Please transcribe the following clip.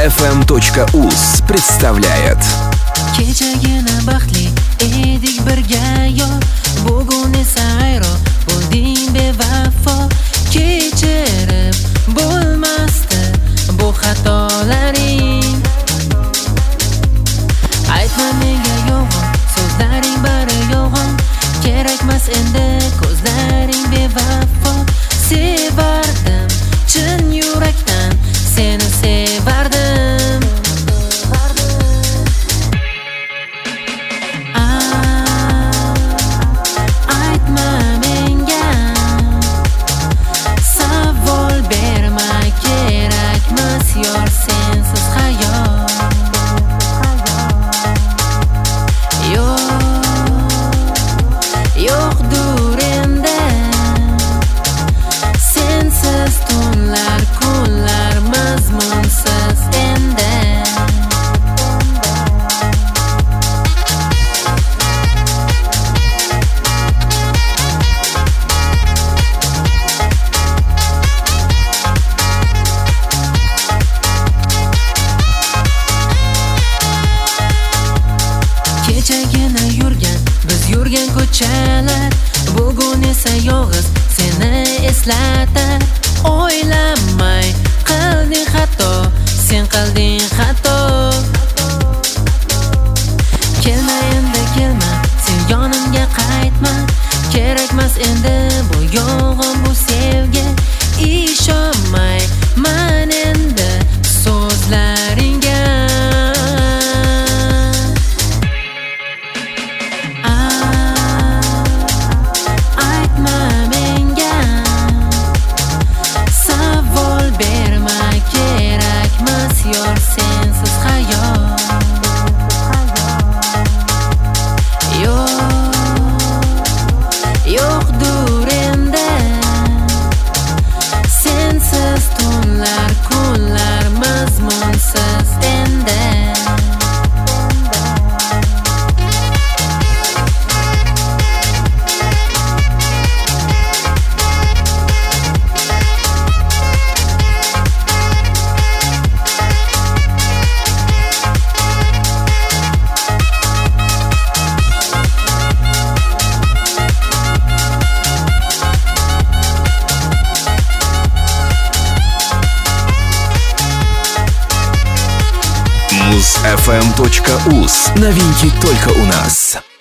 Muzfm.uz представляет. Kechagina baxtli edik birga yor, bugun esa ayro bo'lding bevafo. Kechirib bo'lmasdi bu xatolaring. Aytma menga yolg'on, so'zlaring bari yolg'on. Kerakmas endi ko'zlaring bevafo. Sevardim chin yurakdan, seni sevardim. Aytma menga, savol berma, kerakmas yor sensiz hayot. Yo'qdur endi sensiz tunlar, kunlar mazmunsiz endi. Kechagina biz yurgan ko'chalar, bugun esa yolg'iz seni eslatar. O'ylamay qilding xato, sen qilding xato. Kelma endi kelma, sen yonimga qaytma. Kerakmas endi bu yolg'on, bu sevgi. Ishonmayman endi so'zlaringga. Aytma menga, savol berma, kerakmas yor sensiz hayot. Yo'qdur endi sensiz tunlar, kunlar mazmunsiz endi. Muzfm.uz. Новинки только у нас.